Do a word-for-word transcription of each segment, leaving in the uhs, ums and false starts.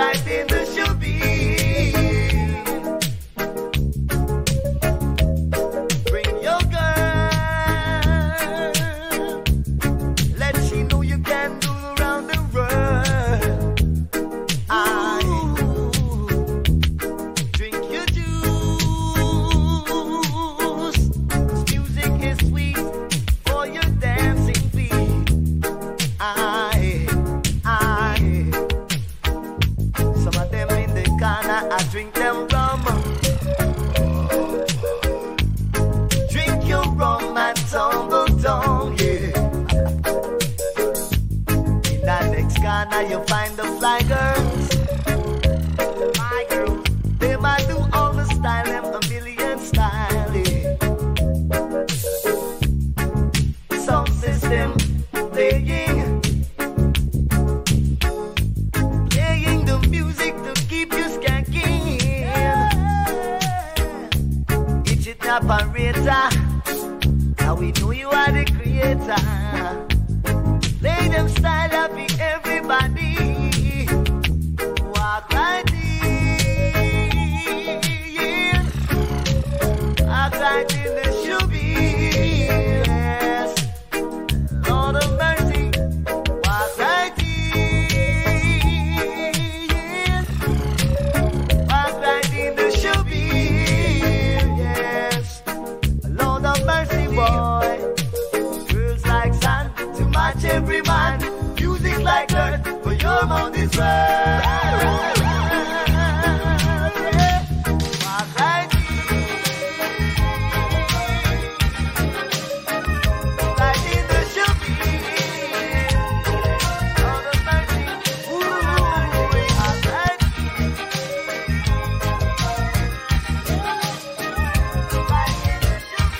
right in the showbiz. Bring your girl, let she know you can do around the world. I drink your juice. Music is sweet for your dancing feet. I, I, some of them in the corner, I drink them rum. Drink your rum and tumble down, yeah. In that next corner, you find the fly girls. My girl, they might do all the style, them a million style, yeah. Sound system playing, playing the music to keep you skanking. It's it operator, now we know you are the creator. Play them style happy everybody. Walk right in, walk right in the showbiz. Lord of mercy, walk right in, walk right in the showbiz. Yes, Lord of mercy, boy. Girls like sand to match every man. Music like earth, for your mouth is right. Walk right in, right in the showbiz. Lord of mercy, ooh, walk right in, right in the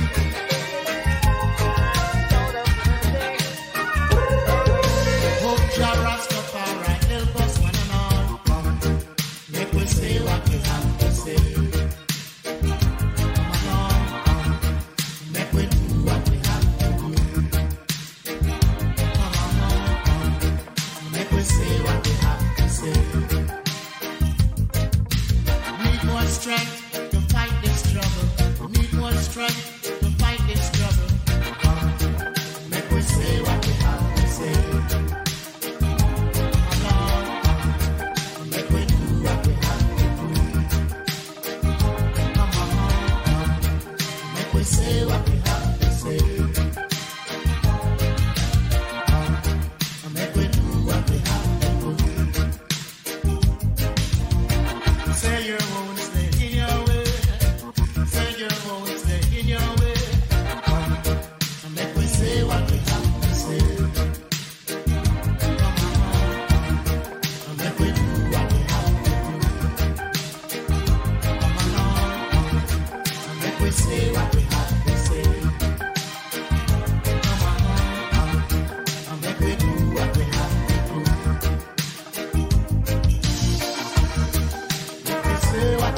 showbiz. Lord of mercy. Hope Jah Rastafari help us one and all. Come, make we say what we have to say. Come along, come, make we do what we have to do. Come along, come, make we say what we have to say. Need more strength to fight this struggle. Need more strength to fight this struggle. Come, make we say what we have to say. Make we do what we have to do. Come on, make we say what we have to say. Make we do what we have to do. Say your own, stay in your way. Say your own, stay in your way. Make we say what we have to say. Come on, make we do what we have to do. Come along, make we say what we have to say. Come on, make we do what we have to do. Make we say what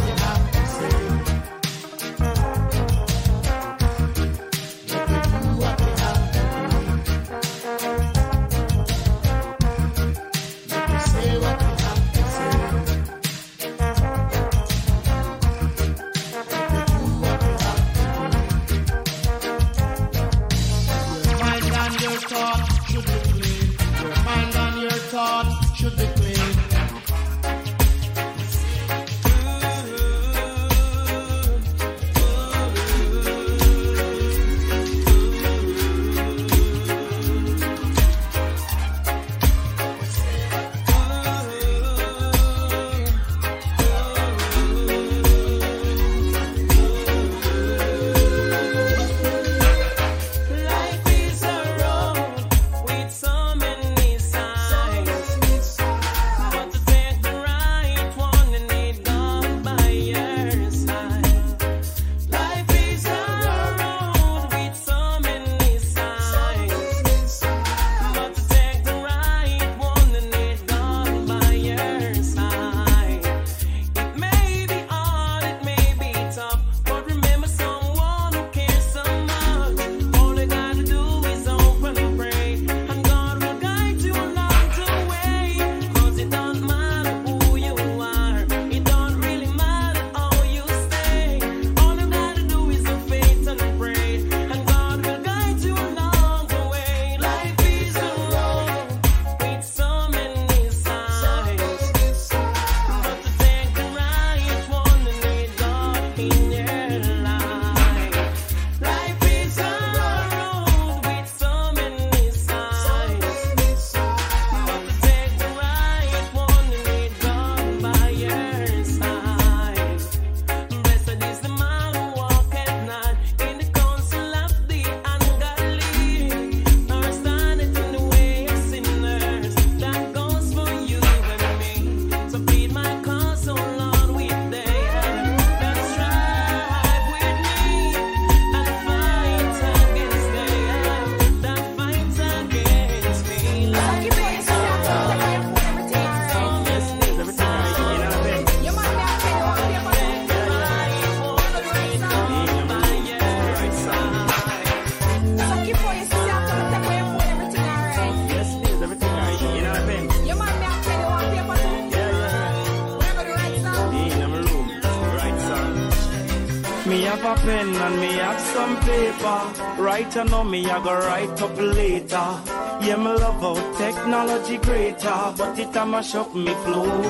Me have a pen and me have some paper. Right now me I go write up later. Yeah, me love how technology greater, but it a mash up me flow.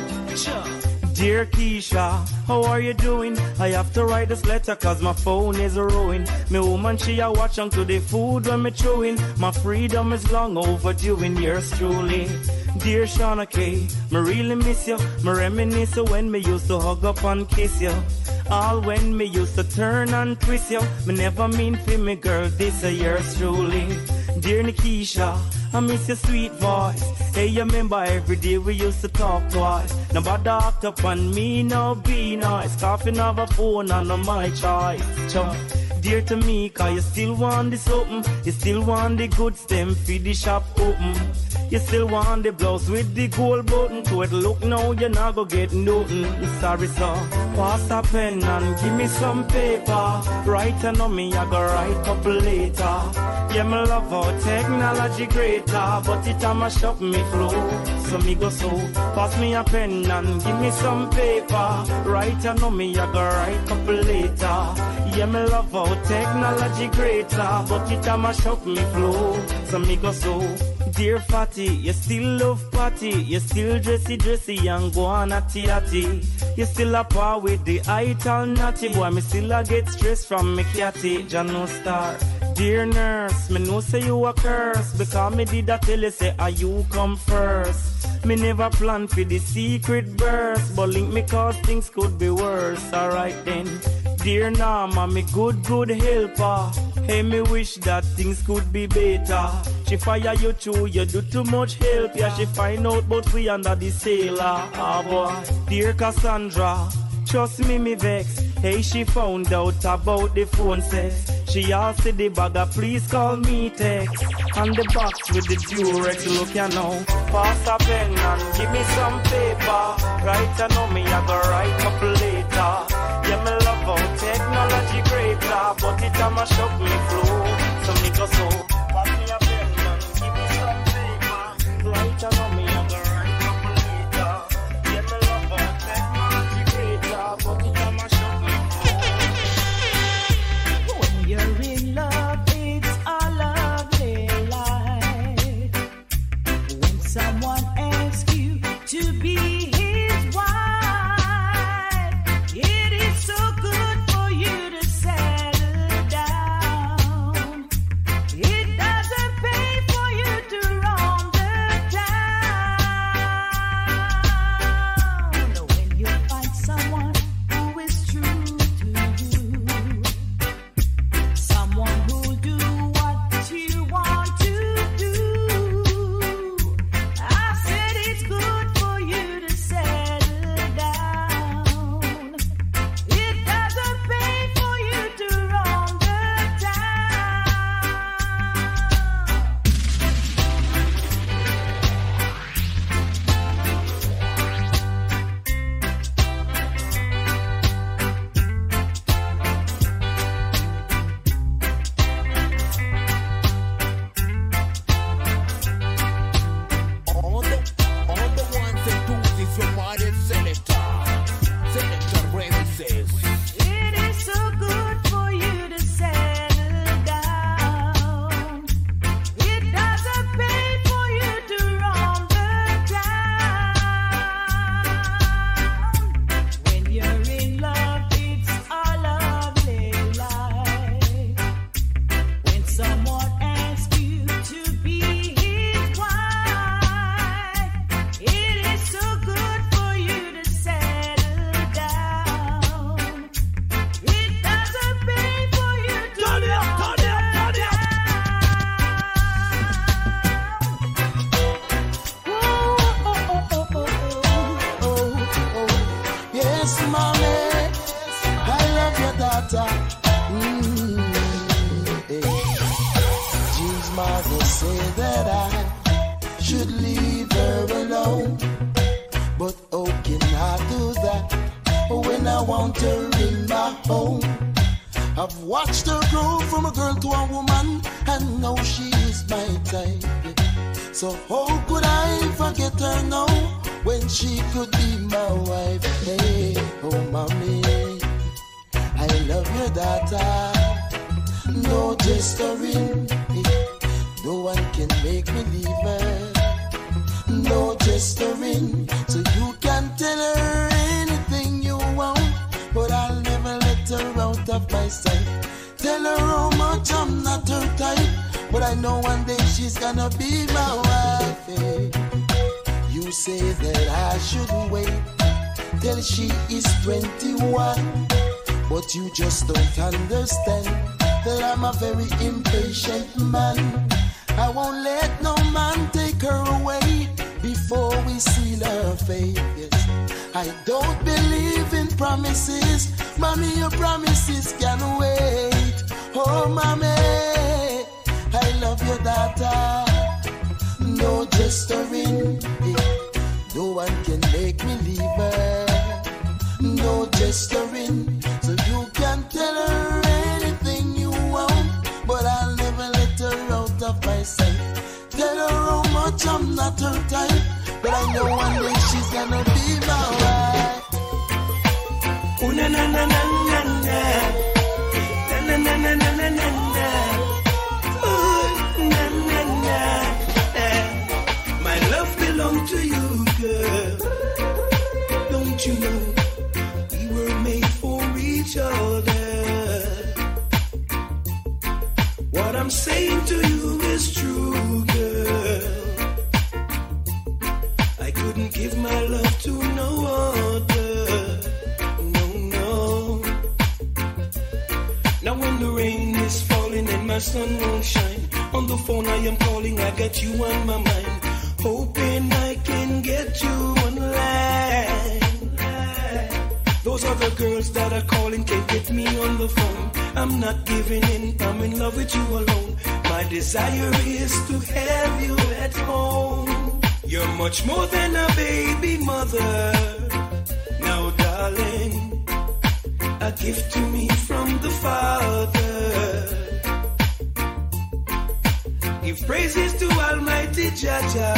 Dear Keisha, how are you doing? I have to write this letter cause my phone is ruined. Me woman she a watch on to the food when me chewing. My freedom is long overdue in yours truly. Dear Shauna K, me really miss you. Me reminisce when me used to hug up and kiss you. All when me used to turn and twist you. Me never mean for me girl, this a yours truly. Dear Nikisha, I miss your sweet voice. Hey, you remember every day we used to talk twice. Nobody act up on me, no be nice. Coughing off a phone and on my choice. Chum. Dear to me, cause you still want this open. You still want the good stem for the shop open. You still want the blouse with the gold button. To it look now, you're not gonna get nothing. Sorry, sir. Pass a pen and give me some paper. Right now, me, I go write up later. Yeah, me love how technology greater, but it a mash up me flow. So me go so. Pass me a pen and give me some paper. Right now, me, I go write up later. Yeah, me love how technology greater, but it a mash up me flow. So me go so. Dear Fatty, you still love party. You still dressy dressy and go on atty atty. You still a par with the ital natty. Boy, me still a get stressed from me catty. Jano Star. Dear nurse, me know say you a curse. Because me did a tell you say ah you come first. Me never plan for the secret burst, but link me cause things could be worse. Alright then. Dear Norma, me good, good helper. Hey, me wish that things could be better. She fire you too, you do too much help. Yeah, she find out but we under the sailor. Ah boy, dear Cassandra, trust me, me vex. Hey, she found out about the phone sex. She asked the bagger, please call me text. And the box with the Durex, look you know. Pass a pen and give me some paper. Right I know me, I go write up later. Yeah, me love how technology greater, but it a mash up me flow. So me go so. Pass me a pen and give me some paper. Right I know me, I go write up later. Yeah, me love how technology greater, but it a mash up me flow. When you're in love, it's a lovely life. When someone asks you to be his wife, it is so good for you to settle down. It doesn't pay for you to roam the town. When you find someone who is true to you, someone who'll do what you want to do, I said it's good for you to settle down. It doesn't pay for you to roam the town. All the, all the ones and twos is your mother's selector. Selector remixes. It is so good for you to settle down. It doesn't pay for you to roam the town. When you're in love, it's a lovely life. When someone asks you to be his wife, it is so good for you to settle down. It doesn't pay for you to Turn it up, roam turn it up, turn it up. Yes, mommy, I love your daughter. Mm, eh. Jean's mother said that I should leave her alone, but how can I do that when I want her in my home? I've watched her grow from a girl to a woman, and now she is my type. So how could I forget her now when she could be my wife? Hey, oh mommy, I love gesturing. No one can make me leave her. No gesturing. So you can tell her anything you want, but I'll never let her out of my sight. Tell her how much I'm not her type, but I know one day she's gonna be my wife. eh. You say that I should wait till she is twenty-one, but you just don't understand that I'm a very impatient man. I won't let no man take her away before we seal her fate. Yes. I don't believe in promises. Mommy, your promises can wait. Oh, mommy, I love your daughter. No gesturing. No one can make me leave her. No gesturing. So you can tell her anything you want, but I'll never let her out of my sight. Tell her how much I'm not her type, but I know one day she's gonna be my wife. Ooh, na na na na na na. Na na na na na na na. Ooh, na na na. My love belongs to you, girl. Don't you know we were made for each other? What I'm saying to you is true, girl. I couldn't give my love to no other. No, no. Now when the rain is falling and my sun won't shine, on the phone I am calling, I got you on my mind, hoping I can get you online. Those other girls that are calling can't get me on the phone. I'm not giving in, I'm in love with you alone. My desire is to have you at home. You're much more than a baby mother. Now, darling, a gift to me from the Father. Give praises to Almighty Jaja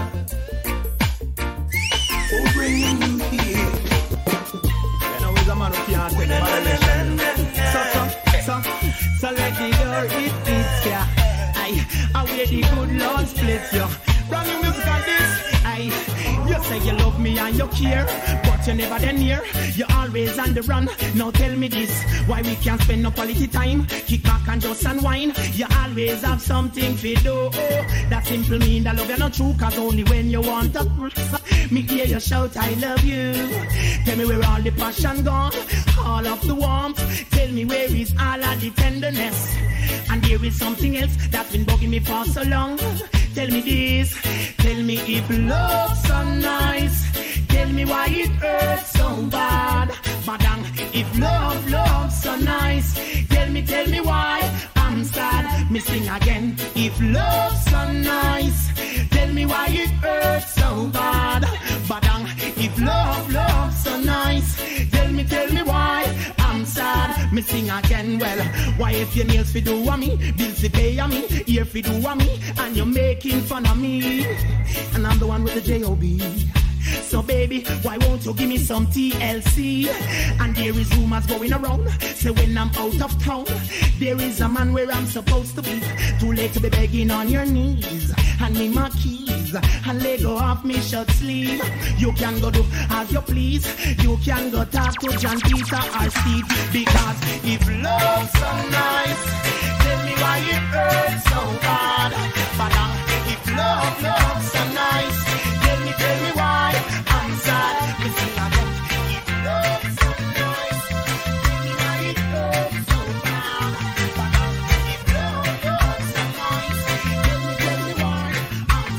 for bringing you here. A man who can't take violation. So, so, so, so let the door it beats ya. I, I wear the good Lord splits ya. Brand new music on this. I, you say you love me and you care, but you never then near. You're always on the run. Now tell me this, why we can't spend no quality time? Kick back and just unwind. You always have something to do. Oh, that simple mean that love you're not true, cause only when you want to. Me hear you shout, I love you. Tell me where all the passion gone, all of the warmth. Tell me where is all of the tenderness. And there is something else that's been bugging me for so long. Tell me this, tell me if love's so nice. Tell me why it hurts so bad. Madam, if love, love's so nice. Tell me, tell me why I'm sad. Me sing again, if love's so nice. Tell me why it hurts so bad. Madam, if love, love's so nice. Tell me, tell me why I'm sad. Me sing again, well, why if your nails fi do a me, bills fi pay a me, ear fi do a me, and you're making fun of me, and I'm the one with the J O B. So baby, why won't you give me some T L C? And there is rumors going around, say when I'm out of town, there is a man where I'm supposed to be. Too late to be begging on your knees. Hand me my keys and let go off me shirt sleeve. You can go do as you please. You can go talk to John Peter or Steve. Because if love's so nice, tell me why it hurts so bad. But uh, if love, love's so nice, tell me, tell me why I'm sad. Me sing again. If love's so nice, tell me why it hurts so bad. But uh, if love, love's so nice, tell me, tell me why I'm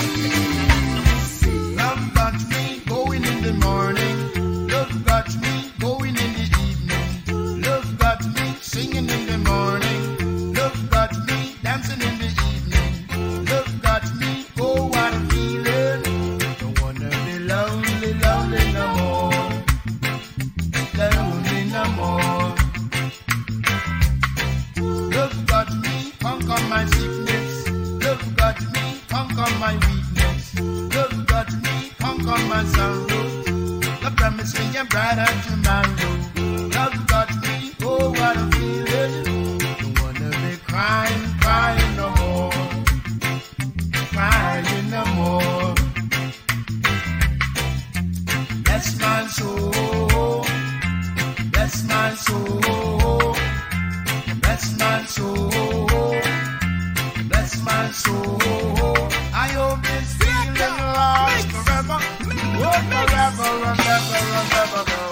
sad. Love got me going in the morning. Love got me going in the evening. Love got me singing in the morning. Love got me dancing in the evening. Love got me, oh what a feeling. Don't wanna be lonely, lonely no more. Lonely no more. Love got me, conquer my sickness. Love got me, conquer my weakness. Love got me, conquer my sorrow. The promise me a brighter tomorrow. Love got me, oh what a feeling. Don't wanna be crying. my soul, bless my soul, bless my soul, bless my soul. I hope this feeling lasts forever, oh, forever and ever and ever, girl.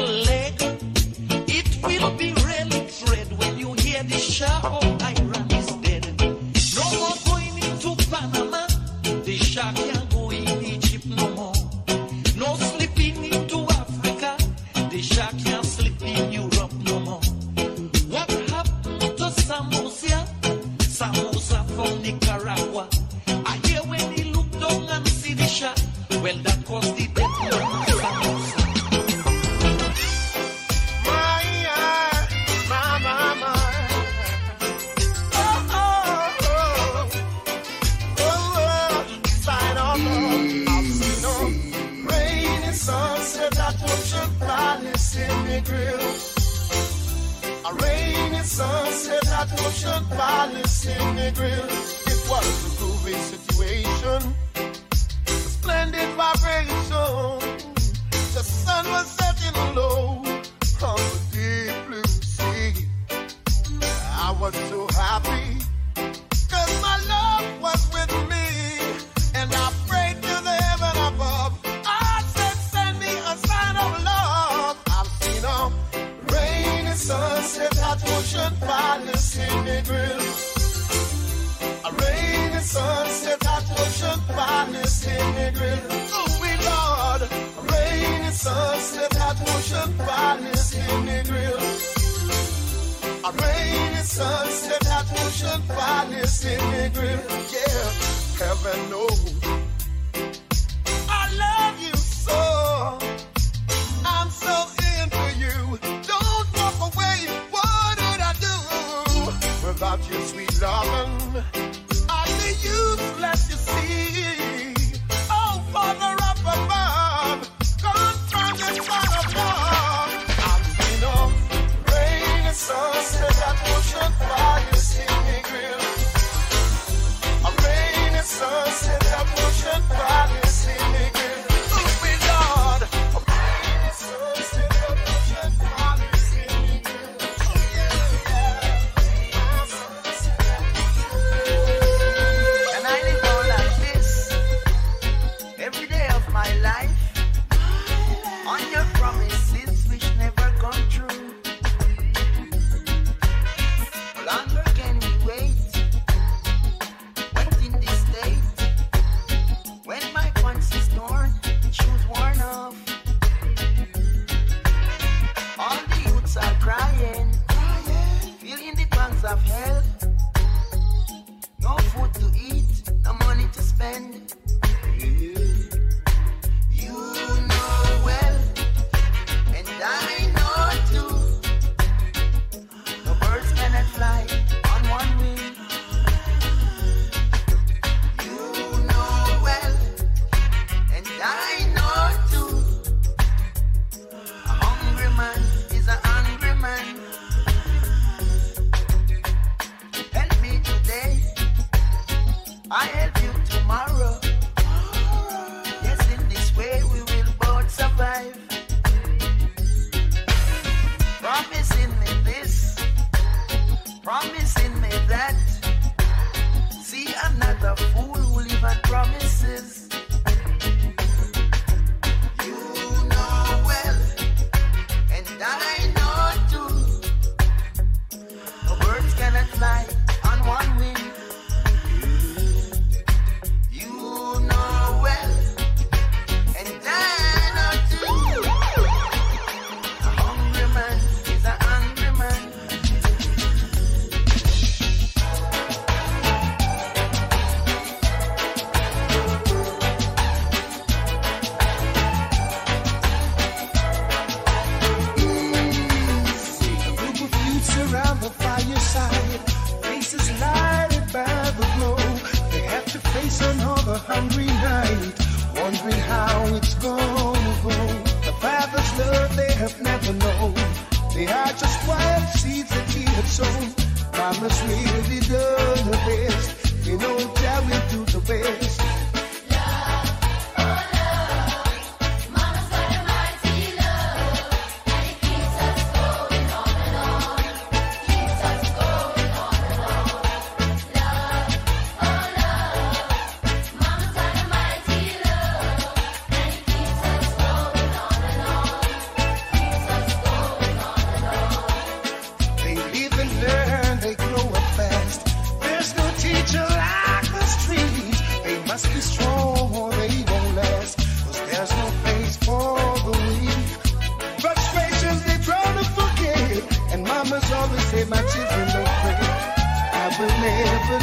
Shah of Iran is Samosa from Nicaragua. I hear when he look down and see the shot. Well, that caused the death of Samosa. My, my, my, my. Oh, oh, oh. Oh, oh. Sign of love. I've seen no rainy sunset that ocean palace in the grill. A rainy sunset at Ocean Palace in the grill. It was a groovy situation, a splendid vibration. The sun was setting low on the deep blue sea. I was so happy, cause my love was with me. And I prayed to the heaven above. I said, send me a sign of love. I've seen a rainy sunset at Ocean Palace in the grill. A rainy sunset at Ocean Palace in the grill. Oh, we Lord. A rainy sunset at Ocean Palace in the grill. A rainy sunset at Ocean Palace in the grill. Yeah, heaven knows I love you so. I'm so into you. Don't walk away. What would I do without your sweet loving? I'd be useless, you see. Oh, Father up above, confirm the son of love. I've seen a rainy sunset at Ocean Palace in the grill. A rainy sunset at Ocean Palace in the grill. Oh, my God. A rainy sunset at Ocean Palace in the grill. Oh, yeah, yeah. And I live all like this every day of my life, on your promises which never come true. No longer can we wait, wait in this state, when my pants is torn, shoes worn off. All the youths are crying, feeling the pangs of hell. No food to eat, no money to spend. You know well, and I know too. No birds cannot fly on one wing. You know well, and I know too. A hungry man is a hungry man. Help me today, I help you tomorrow. Yes, in this way we will both survive. Promising me this, promising me that. See, I'm not a fool who live on promises. You know well, and I know too. No birds cannot fly on one wing. You know well, and I know too. A hungry man is a hungry man. A group of youths around the fireside, faces lighted by the glow. They have to face another hungry night, wondering how it's gonna go. The Father's love they have never known. They are just wild seeds that He had sown. Mama's really done her best. They know that we'll do the best. They live and learn, they grow up fast. There's no teacher like the streets. They must be strong or they won't last. Cause there's no place for the weak. Frustrations they try to forget. And mamas always say, my children don't pray. I will never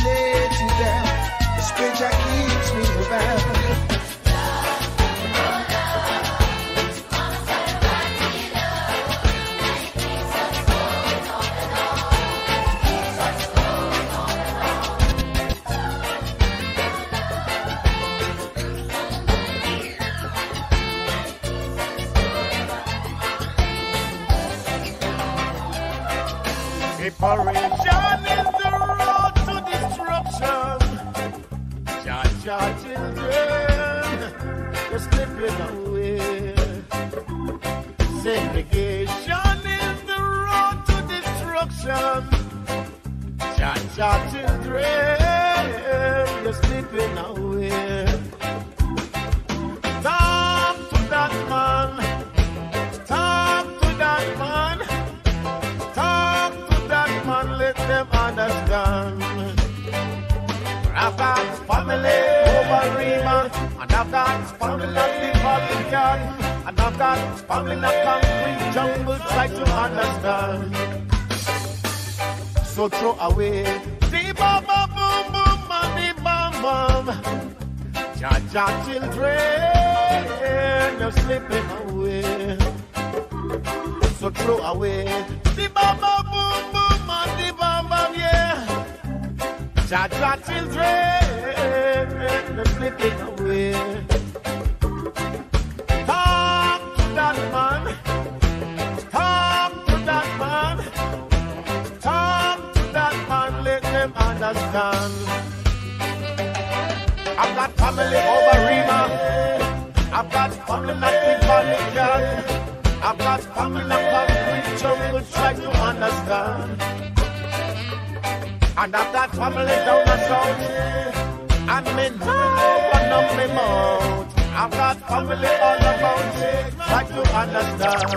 affliction. Cha cha children, you're slipping away. Talk to that man. Talk to that man. Talk to that man. Let them understand. I've got family over Rima, and I've got family that live on the garden, and I've got family that concrete jungle. Try to understand. So throw away the bam bam boom boom and the bam bam. Cha cha children, you're slipping away. So throw away the bam bam boom boom and the bam bam, yeah. Cha cha children, you're slipping away. Talk to that man. Talk to that man. Talk to that man. Let them understand. I've got family over Rima. I've got family that live on the garden. I've got family that concrete jungle. Try to understand. And I've got family down the south. And me know one of me mouth. I've got family all about. Try to understand.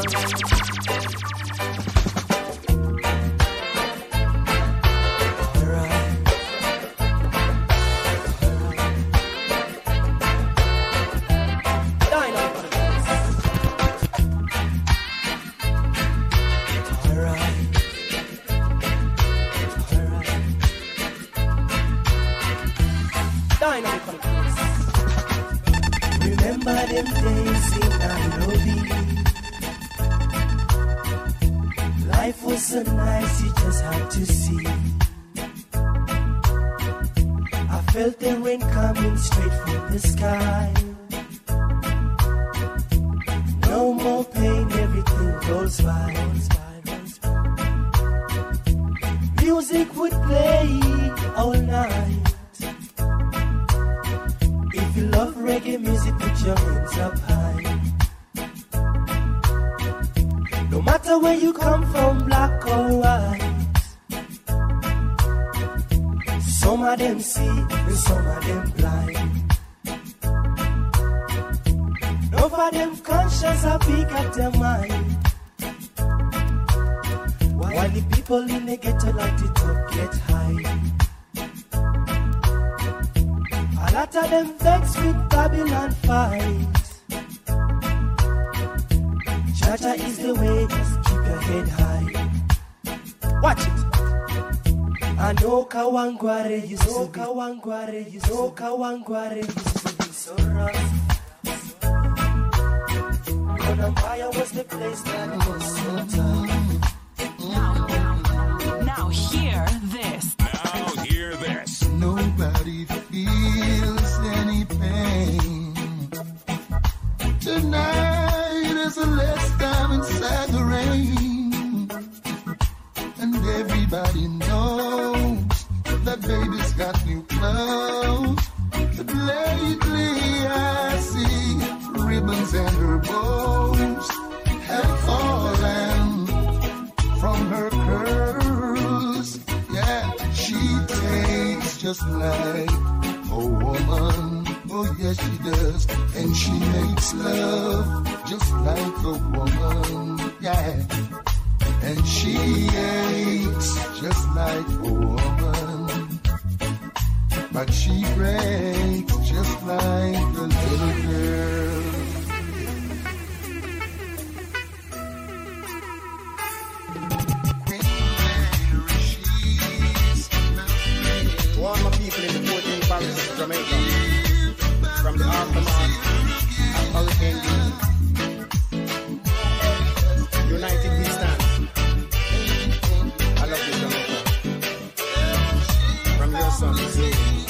Remember them days in Nairobi. Life was so nice, you just had to see. I felt the rain coming straight from the sky. No more pain, everything goes by. Music would play all night. If you love reggae music, put your hands up high. No matter where you come from, black or white. Some of them see and some of them blind. None of them conscious or big at their mind. While the people in the ghetto like to talk, get high. A lot of them vex with Babylon fight. Jaja is the way, just keep your head high. Watch it. I know Kawangware used to be Kawangware used to Kawangware used to be so rough. Empire was the place that was so tough. Now, now hear this. Now hear this. Nobody feels any pain. Tonight is the last time inside the rain. And everybody knows that baby's got new clothes. But lately I see ribbons and her bows have fallen from her curls. Yeah, she takes just like a woman. Oh yes she does. And she makes love just like a woman. Yeah, and she aches just like a woman. But she breaks just like a little girl. To all my people in the fourteen parishes of Jamaica, from the aftermath of Hurricane Lee, united we stand. I love you, Jamaica. From your son, Zee.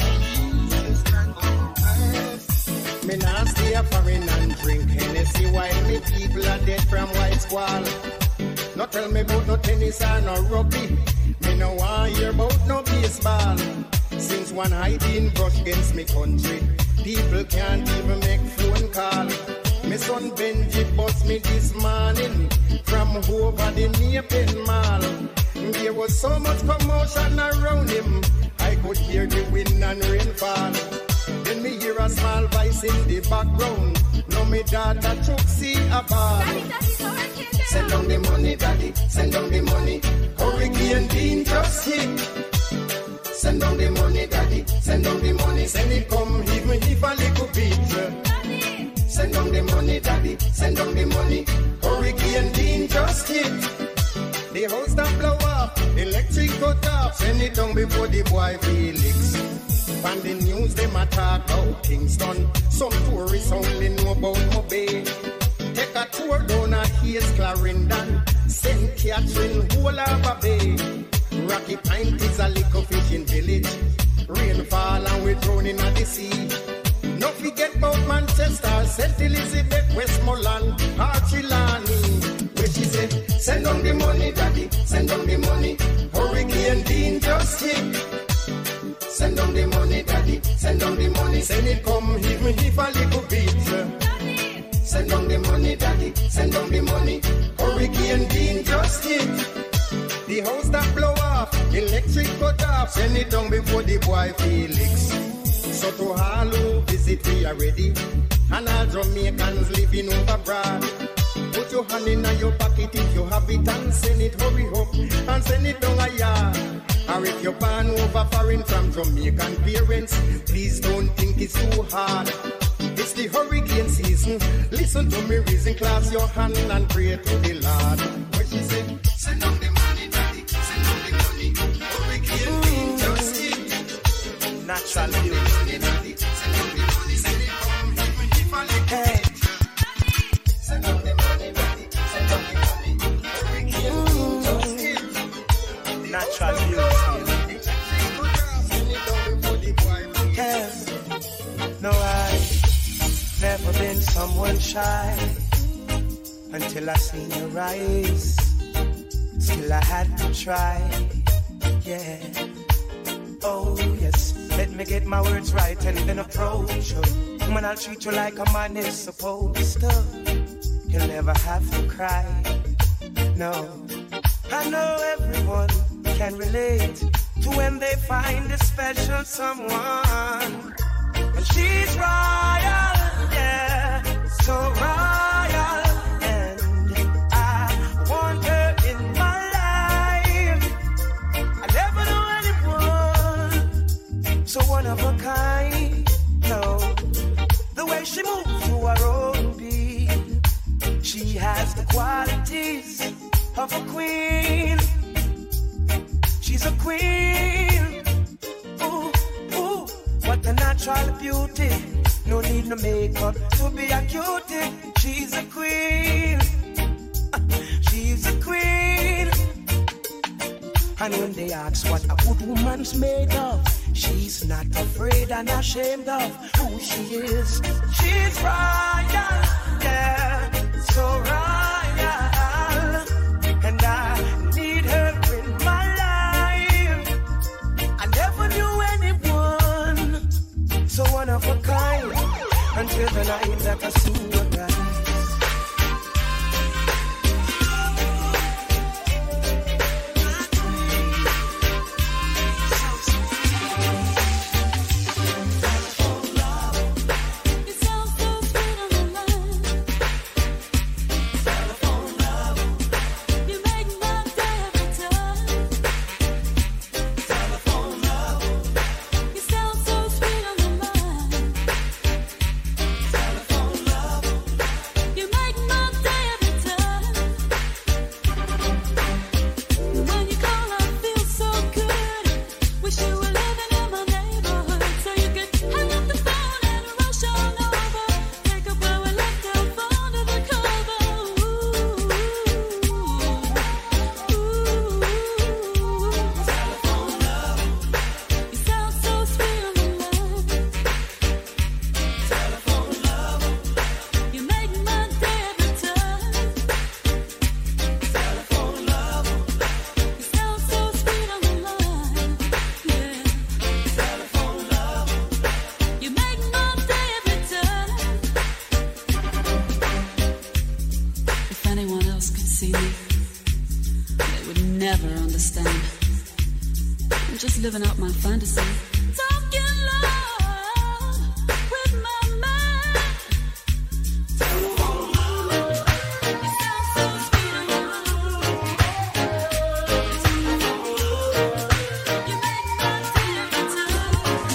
Me nah stay a foreign and drink Hennessy while me people are dead from white squall. No tell me about no tennis or no rugby. Me no want hear about no baseball. Since one hiding brush against me country, people can't even make phone call. Me son Benji bust me this morning from over the Nepen Mall. There was so much commotion around him, I could hear the wind and rain fall. Then me hear a small voice in the background. No, me daughter Trixie a ball. Send down the money, daddy, send down the money. Hurricane Dean just hit. Send down the money, daddy, send down the money. Send it come, give me if a little bit. Send down the money, daddy, send down the money. Hurricane Dean just hit. The house that blow up, electric cut off. Send it down before the boy Felix. On the news, them a talk about Kingston. Some tourists only know about Mobay. Take a tour down a Hayes, Clarendon, Saint Catherine, whole Harbour Bay. Rocky Point is a little fishing village. Rainfall and we drown in the sea. No forget about Manchester, Saint Elizabeth, Westmoreland, Archilani. Where she said, send down the money, daddy, send down the money. Hurricane Dean just hit. Send down the money, daddy, send down the money. Send it come, give me if a little bit. Send down the money, daddy, send down the money. Hurricane Dean just hit. The house that blow off, electric cut off. Send it down before the boy Felix. So to all who visit we are ready, and all Jamaicans living over abroad. Put your hand in your pocket if you have it and send it, hurry up and send it down a yard. Or if you're born over foreign from Jamaican parents, please don't think it's too hard. It's the hurricane season. Listen to me, reason, clap your hand and pray to the Lord. What she said? Send down the money, daddy. Send down the money. Hurricane Dean just hit. Natural beauty. Send down the money. Send it home. If I live hey. Send down the money, daddy. Send down the money. Hurricane Dean just hit. Natural beauty. Yeah. No, I've never been someone shy until I seen your eyes. Still I had to try. Yeah. Oh yes. Let me get my words right and then approach you. When I'll treat you like a man is supposed to. You'll never have to cry. No. I know everyone can relate to when they find a special someone. And she's royal, yeah, so royal. And I want her in my life. I never knew anyone so one of a kind. No, the way she moves to her own beat, she has the qualities of a queen. She's a queen. Ooh, ooh, what a natural beauty. No need no makeup to be a cutie. She's a queen. She's a queen. And when they ask what a good woman's made of, she's not afraid and ashamed of who she is. She's royal, yeah, so royal. And I need her in my life. I never knew anyone so one of a kind until the night that I saw her rise. living out my fantasy. Talking love with my mind. You sound so sweet on the moon. You make my day every time.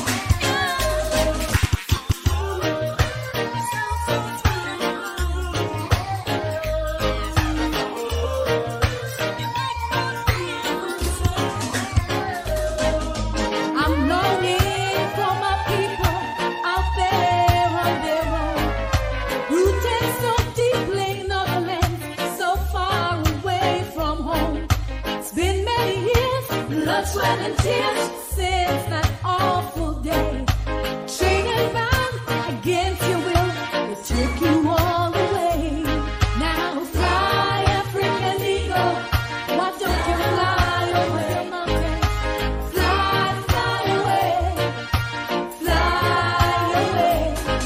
You sound so sweet on the moon. I'm longing for my people out there on their own, rooted so deeply in other lands, so far away from home. It's been many years, blood, sweat, and tears since that awful day. Chained bound against your will, they took you all away. Now fly, African eagle, why don't you fly over the mountains? Fly, fly away, fly away.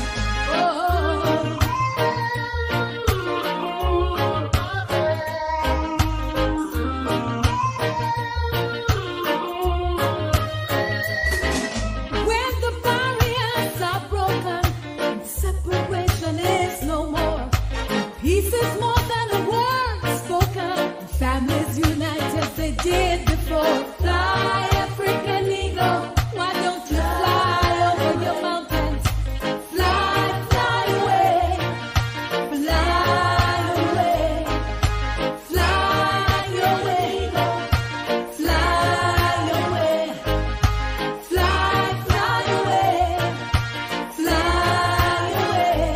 When the barriers are broken and separation is no more, and peace is more than a word spoken, and families unite as they did before. Fly, African eagle, why don't you fly over your mountains? Fly, fly away, fly away, fly away, fly away, fly, fly away, fly away.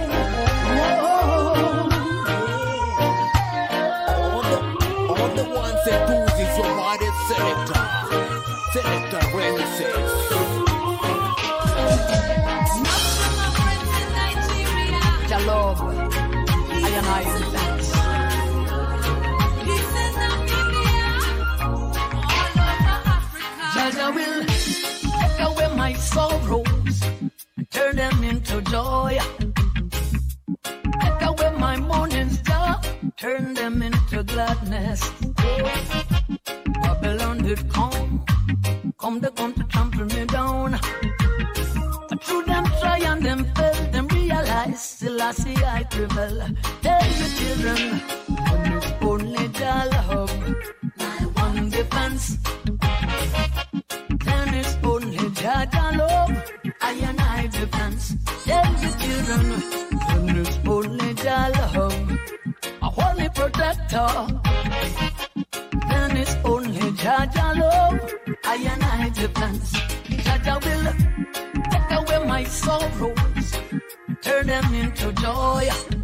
All the ones and twos is your body selector. Selector remixes. Your love, I am I thanks. Jaja will take away my sorrows and turn them into joy. Take away my morning star, turn them into gladness. Babylon did come, come they come to trample me down. But through them try and them fail, them realize still I see I prevail. Tell your children, when it's only Jah love, my one defense. Then it's only Jah Jah love, I and I defense. Tell your children, when it's only Jah love, a holy protector. Then it's only Jah Jah love, I and I defense. Jah Jah will take away my sorrows, turn them into joy.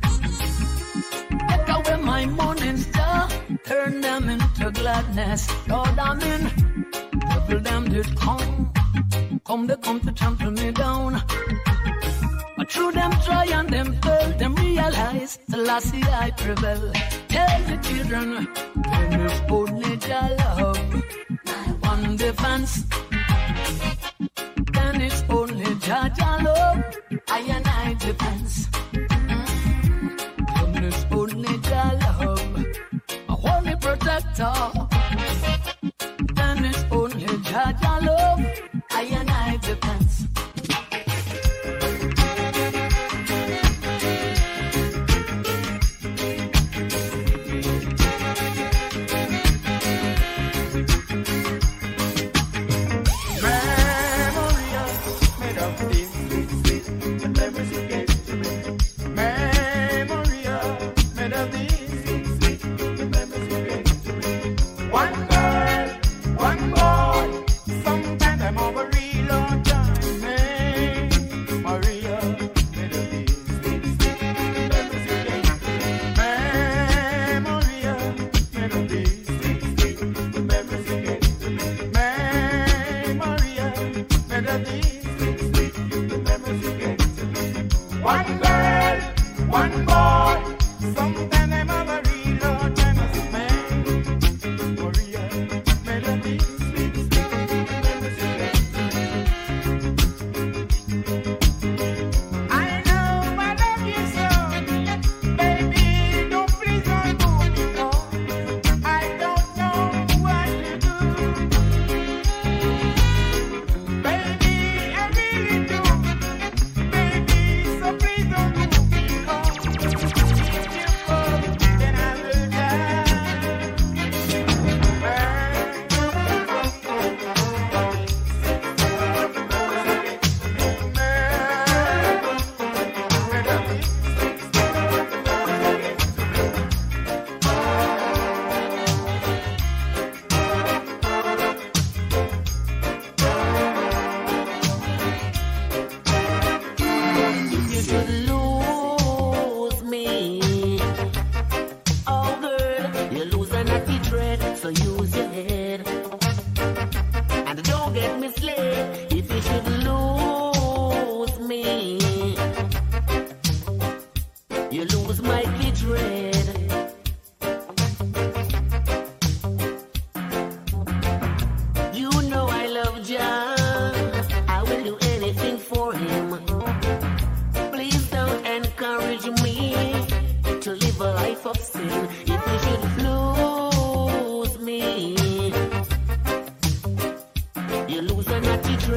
Take away my morning star, turn them into gladness. Lord, I'm in. Devil them did come, come they come to trample me down. But through them try and them fail, them realize the last year I prevail. Tell the children, when it's only Jah love, my one defense. Then it's only Jah Jah love, I and I defense. Then it's only Jah love, a holy protector. Then it's only Jah Jah love, I and I defense.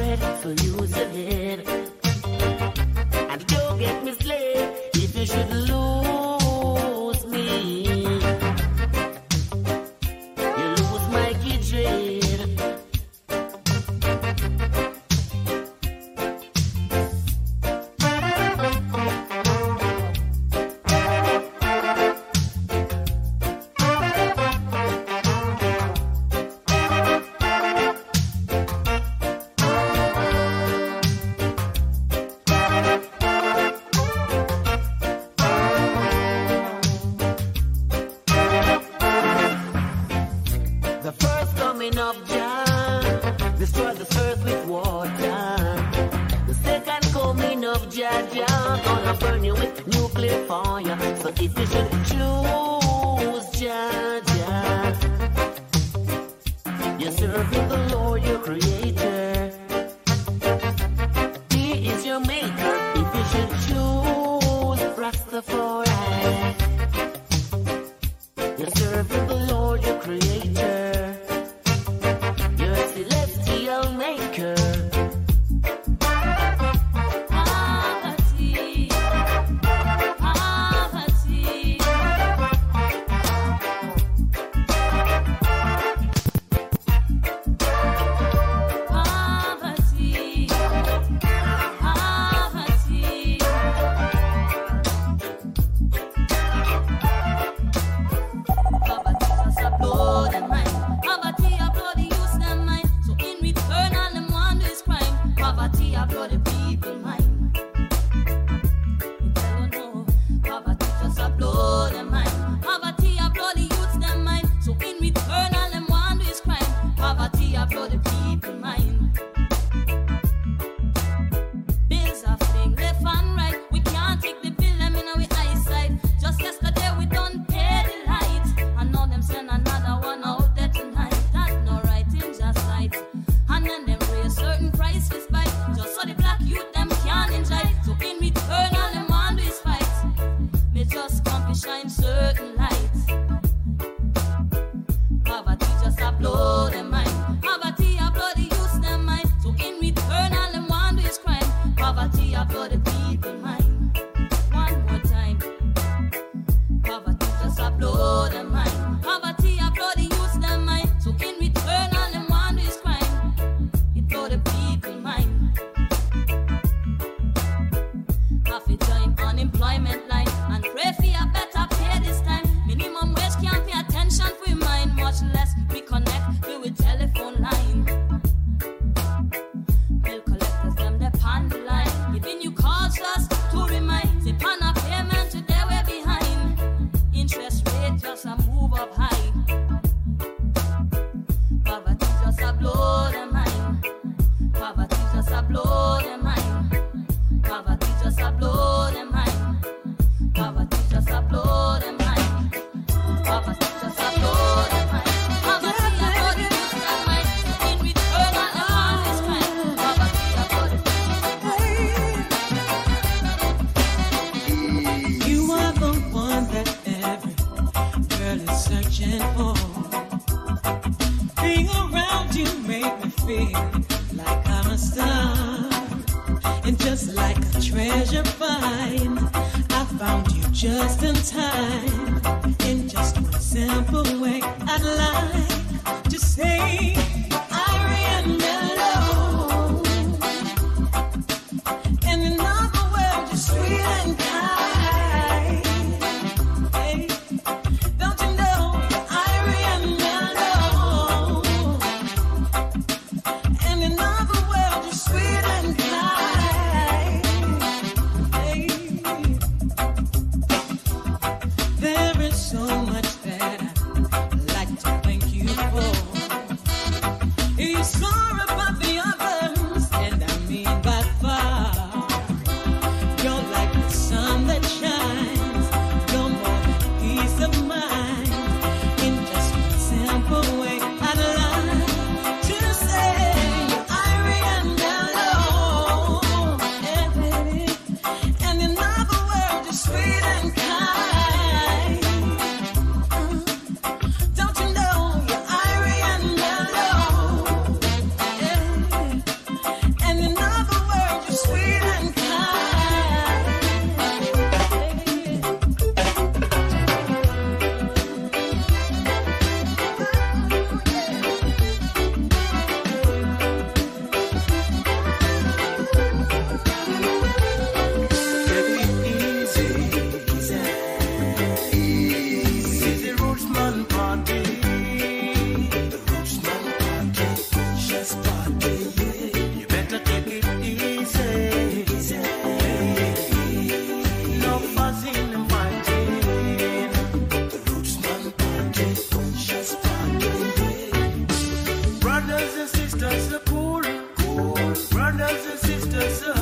head, so use your head. And don't get misled if you should lose me. You lose my kid dread. The first coming of Jah destroy this earth with water. The second coming of Jah, Jah gonna burn you with nuclear fire. So if you should choose Jah, Jah, you're serving the Lord, your Creator. He is your Maker. If you should choose Rastafari, you're serving the Lord, your Creator. You're a celestial maker. Poverty, poverty. Poverty, poverty. Poverty just a blow them mind. Poverty a blow the youth them mind. So in return all them want is crime. Poverty a blow the people mind. You tell you no. Poverty just a blow them mind. Poverty a blow the youth them mind. So in return all them want is crime. Poverty a blow the people mind. Bills are fling left and right. We can't take the bill them in our eyesight. Just yesterday we done pay the light. And now them send another one out there tonight. That's no right in just sight. And then them raise certain prices by just so the black youth them can enjoy. So in return all them want is fight. May just come to shine certain lights. Poverty just a blow them mind. Poverty a blow the youth them mind. So in return all them want is crime. Poverty a blow the people mind. One more time. Poverty just a blow them mind. Poverty a blow the youth them mind. So in return all them want is crime. It blow the people mind. Half a time unemployment line and pray for a better pay this time. Minimum wage can't pay attention for mine, much less we connect with telephone line. Bill collectors them they pan the line, giving you calls just to remind. Say pan a payment today we're behind. Interest rate just a move up high. Poverty just a blow their mind. Poverty just a blow their mind. Poverty just a blow their mind. Poverty just a blow their mind. Poverty just a blow their mind. Poverty a blow the youth their mind. In return all them want is crime. Poverty a blow the You are the one that every girl is searching for. Being around you make me feel like I'm a star. And just like a treasure find, I found you just in time. In just one simple way, I'd like to say Ariane Mellow. And in other words, you're sweet and kind. Hey, don't you know Ariane Mellow? And in other words, you're sweet and kind. Hey, there is so much that I'd like to thank you for.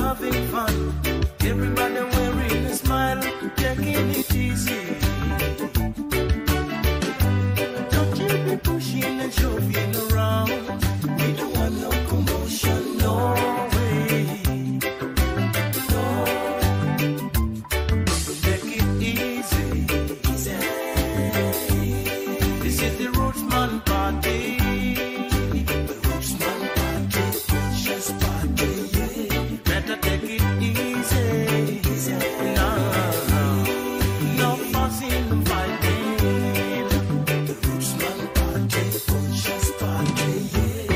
having fun. Everybody wearing a smile, taking it easy. Don't you be pushing and shoving around. We don't want no commotion, no way. No. Take it easy, easy. This is the Rootsman party. The Rootsman party, just party, yeah. Better take it easy, easy. No, no, no fussing and fighting. The Rootsman party, just party, yeah.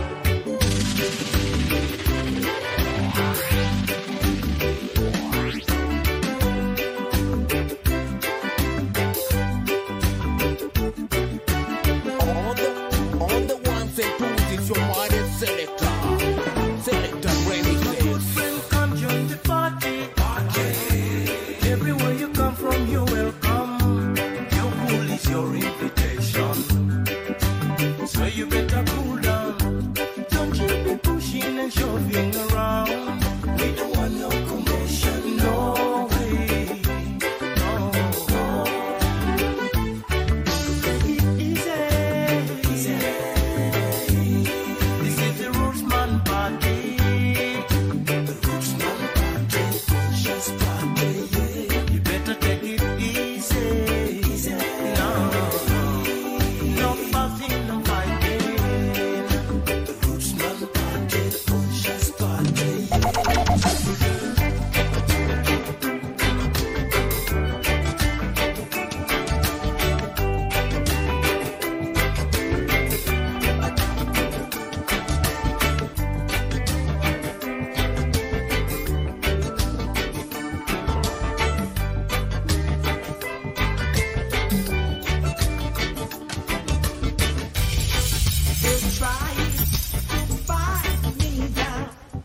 On the, on the ones and twos is your modern selector. Selector remixes. Come join the party. Party. Everywhere you come from, you're welcome. Your cool is your invitation. So you better cool down. Don't you be pushing and shoving around. We don't want no commotion, no way. No, no. Easy, easy. This is the Rootsman party. The Rootsman party, just party, yeah. You better take it easy, easy. No, no fussing and fighting. The Rootsman party, just party, yeah. They tried to fight me down.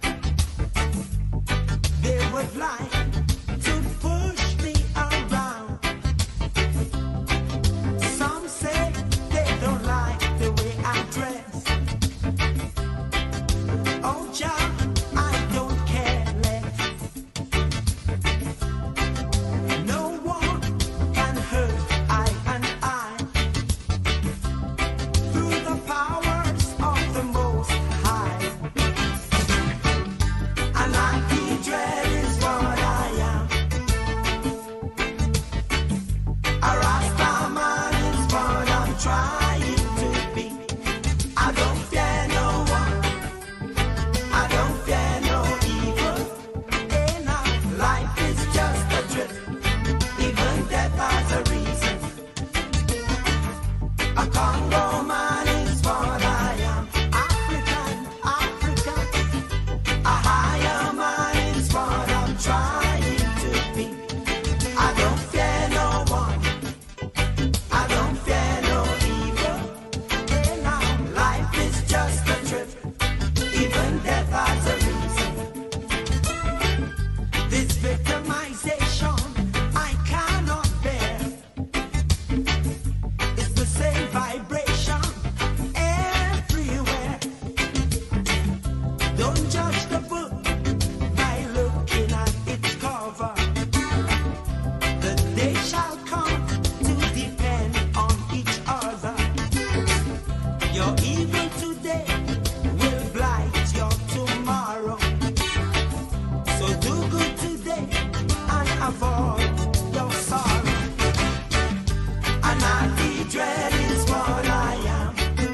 They would like to push me around. Some say they don't like the way I dress. Oh, Jah, I don't care less. No one can hurt I and I. Through the powers of the Most High, and I feel dread is what I am. A Rastaman is what I'm trying to be. I don't fear no one. I don't fear no evil. Hey, now, life is just a trip. Even death has a reason. A Congo man is what I am. African, African. A higher man is what I'm trying to be. I don't fear no one. I don't fear no evil. Hey, now, life is just a trip. Even death has a reason. This victimization I cannot bear. It's the same vibration everywhere. Don't judge the book by looking at its cover. The day shall come to depend on each other. Your evil today will blight your tomorrow. So do good today and avoid your sorrow. And I feel dread is what I am.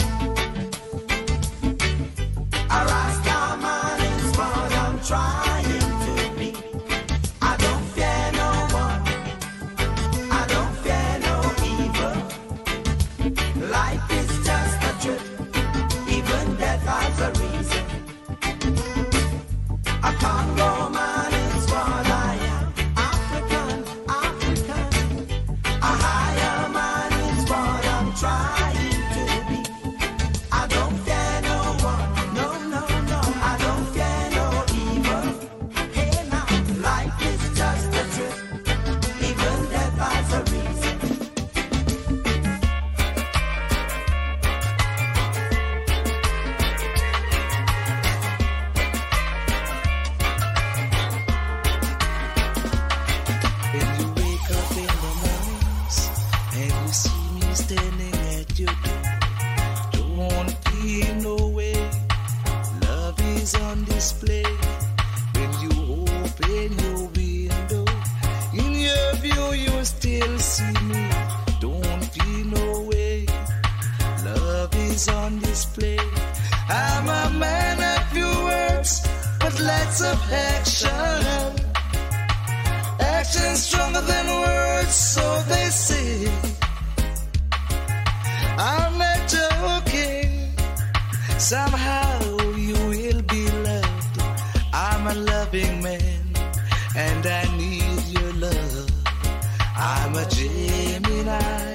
A Rastaman is what I'm trying to be. I don't fear no one. I don't fear no evil. Life is just a trip. Even death has a reason. A Congo man is what I am. African, African. A higher man is what I'm trying to be. I don't fear no one. No, no, no. I don't fear no evil. Hey, now, life is just a trip. Even death has a reason. lots of action. Action stronger than words, so they say. I'm not joking. Somehow you will be loved. I'm a loving man, and I need your love. I'm a Gemini,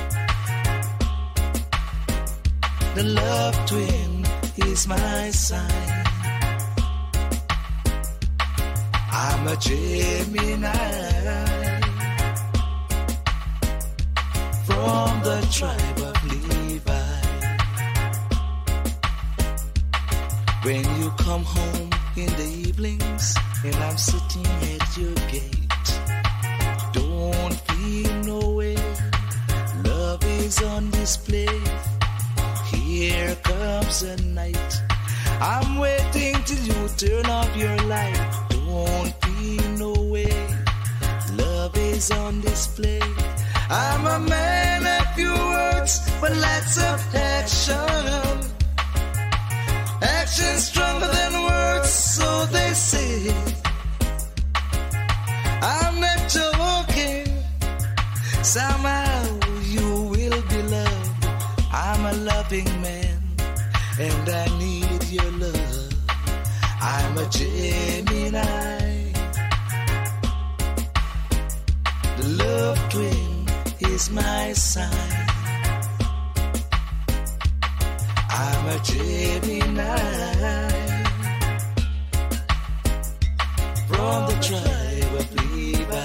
the love twin is my sign. I'm a Gemini from the tribe of Levi. When you come home in the evenings and I'm sitting at your gate, don't feel no way, love is on display. Here comes the night, I'm waiting till you turn off your light. Don't feel no way, love is on display. I'm a man of few words, but lots of action. Action stronger than words, so they say. I'm not joking. Somehow you will be loved. I'm a loving man, and I need your love. I'm a Gemini, the love twin is my sign. I'm a Gemini from the tribe of Levi.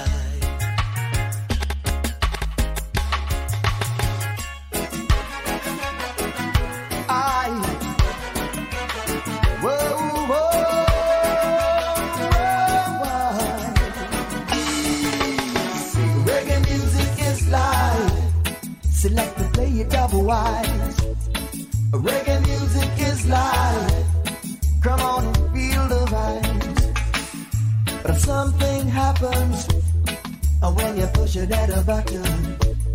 I, whoa, whoa, whoa. Reggae music is live. Select and play it double wide. Reggae music is live. Come on and feel the vibes. But if something happens, and when you push it at a button,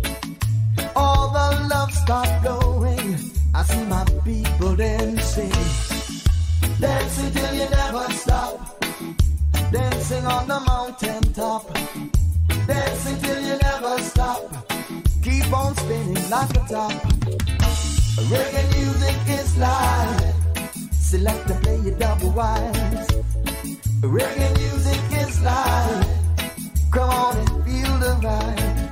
all the love starts flowing. I see my people dancing, dancing till you never stop, dancing on the mountain top, dancing till you never stop, keep on spinning like a top. Reggae music is live. Select and play it double wide. Reggae music is live. Come on and feel the vibe.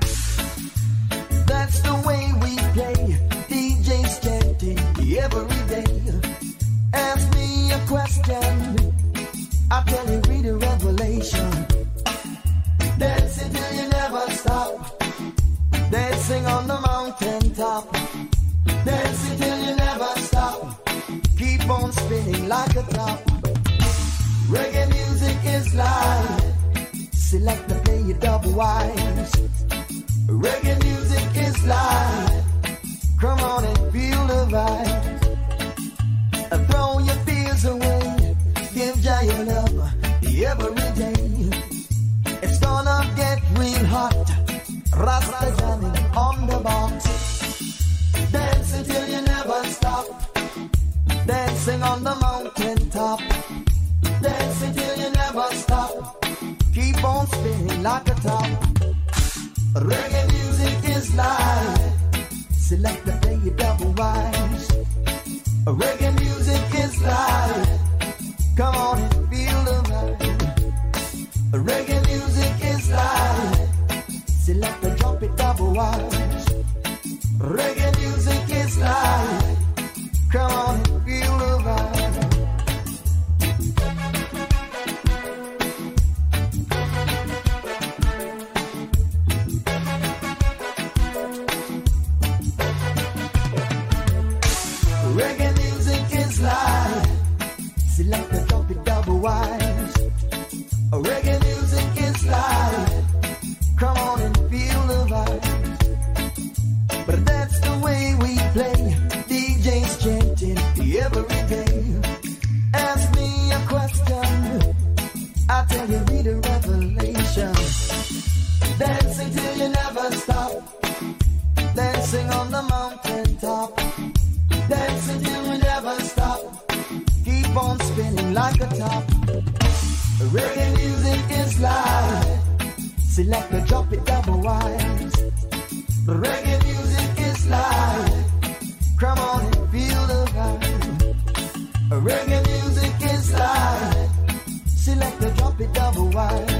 That's the way we play. D Js chanting every day. Ask me a question, I'll tell you, read a revelation. Dancing till you never stop, dancing on the mountain top, dancing till you never stop, keep on spinning like a top. Reggae music is live. Select and play it double wide. Reggae music is live. Come on and feel the vibe. And throw your fears away. Give Jah your love every day. It's gonna get real hot. Rasta jamming on the box. Dancing till you never stop, dancing on the mountain top, dancing till you never stop, keep on spinning like a top. Reggae music is live. Select and play it double wide. Reggae music is live. Come on and feel the vibe. Reggae music is live. Select and drop it double wide. Reggae music is live. Come on and feel the vibe. Reggae music is live. Select and drop it double wide. Reggae music is live. Come on and feel the vibe. Reggae music is live. Select the drop it double wise. Reggae music is live. Come on and feel the vibe. Reggae music is live. Select the drop it double wide.